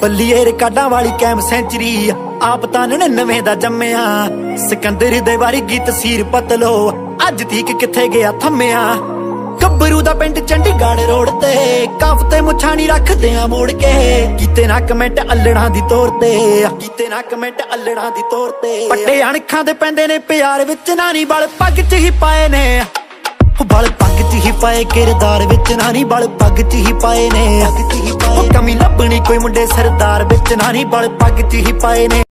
ਬੱਲੀਏ ਰਿਕਾਰਡਾਂ ਵਾਲੀ ਕੈਮ ਸੈਂਚਰੀ ਆਪ ਤਾਂ 99 ਦਾ ਜੰਮਿਆ। ਸਿਕੰਦਰ ਦੇ ਵਾਰੀ ਤਸੀਰ ਪਤਲੋ ਅੱਜ ਤੀਕ ਕਿੱਥੇ ਗਿਆ ਥੰਮਿਆ। ਗੱਭਰੂ ਦਾ ਪਿੰਡ ਚੰਡੀਗੜ੍ਹ ਰੋਡ ਤੇ ਕਾਫ ਤੇ ਮੁੱਛਾਂ ਨੀ ਰੱਖਦੇ ਆ ਮੋੜ ਕੇ। ਕੀਤੇ ਨਾ ਕਮੈਂਟ ਅਲੜਾਂ ਦੀ ਤੌਰ ਤੇ, ਕੀਤੇ ਨਾ ਕਮੈਂਟ ਅਲੜਾਂ ਦੀ ਤੌਰ ਤੇ। ਪੱਟੇ ਅਣਖਾਂ ਦੇ ਪੈਂਦੇ ਨੇ ਪਿਆਰ ਵਿੱਚ ਨਾਨੀ ਬਲ ਪੱਗ ਚ ਹੀ ਪਾਏ ਨੇ। ਬਲ ਪੱਗ ਚ ਹੀ ਪਾਏ ਕਿਰਦਾਰ ਵਿੱਚ ਨਾਨੀ ਬਲ ਪੱਗ ਚ ਹੀ ਪਾਏ ਨੇ। ਕਮੀ ਲੱਭਣੀ ਕੋਈ ਮੁੰਡੇ ਸਰਦਾਰ ਵਿੱਚ ਨਾਨੀ ਬਲ ਪੱਗ ਚ ਹੀ ਪਾਏ ਨੇ।